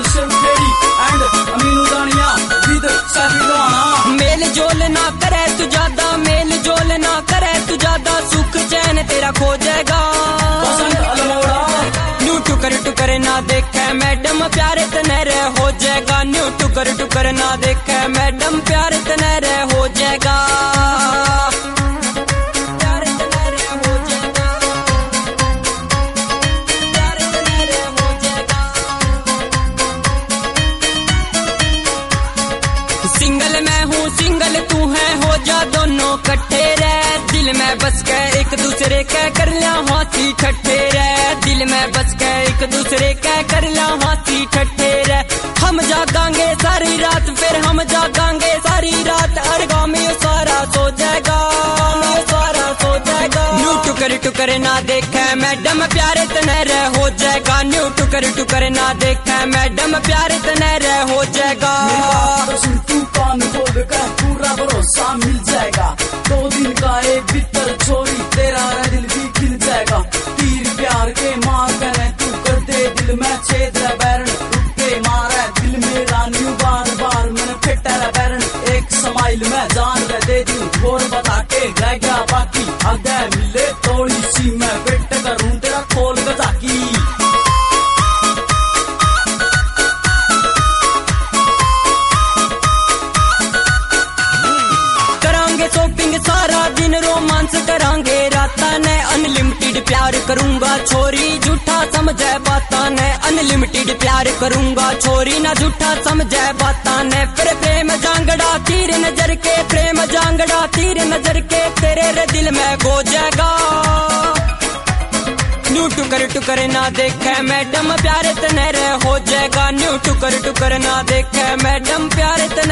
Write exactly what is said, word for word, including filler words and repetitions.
अक्षर फेरी एंड अमीनू दानिया with Saifi Lohana. Mail जोल ना करे तू ज्यादा, मेल जोल ना करे तू ज्यादा, सुख चैन तेरा खो जाएगा। न्यू टुकर टुकर ना देखे मैडम प्यारे तनहरे हो जाएगा। न्यू टुकर टुकर ना देखे मैडम प्यारे तनहरे हो जाएगा। सिंगल मैं हूँ सिंगल तू है, हो जा दोनों कट्ठे रह। दिल में बस के एक दूसरे के कर लिया हाथी ठट्ठे रह। दिल में बस के एक दूसरे के कर लिया हाथी ठट्ठे रह। हम जागांगे सारी रात फिर हम जागांगे सारी रात, अरगा में सारा सो जाएगा, सारा सो जाएगा। न्यू टुकर टुकर ना देखे मैडम प्यारे तनहरे हो जाएगा। न्यू टुकर टुकर ना देखे मैडम प्यारे तनहरे हो जाएगा। तू कान खोल कर पूरा भरोसा मिल जाएगा। दो दिन का एक भीतर छोरी तेरा दिल भी खिल जाएगा। तीर प्यार के मार कर तू कर दे दिल में छेद रे बैरन, रुक के मारा दिल मेरा न्यू बार बार मैंने फिटा रे बैरन। एक समाइल में जान रह दे दूं और बता के रह गया बाकी, आगे मिले थोड़ी सी मैं फिट करूं तेरा खोल गजाकी। शॉपिंग सारा दिन रोमांस करांगे राता ने, अनलिमिटेड प्यार करूंगा छोरी झूठा समझे बाता ने। अनलिमिटेड प्यार करूंगा छोरी ना झूठा समझे बाता ने। फिर प्रेम जांगड़ा तीर नजर के, प्रेम जांगड़ा तीर नजर के, तेरे रे दिल में गो जाएगा। न्यू टुकर टुकर ना देखे मैडम प्यारे तनहरे हो जाएगा। न्यू टुकर टुकर ना देखे मैडम प्यारे तनहरे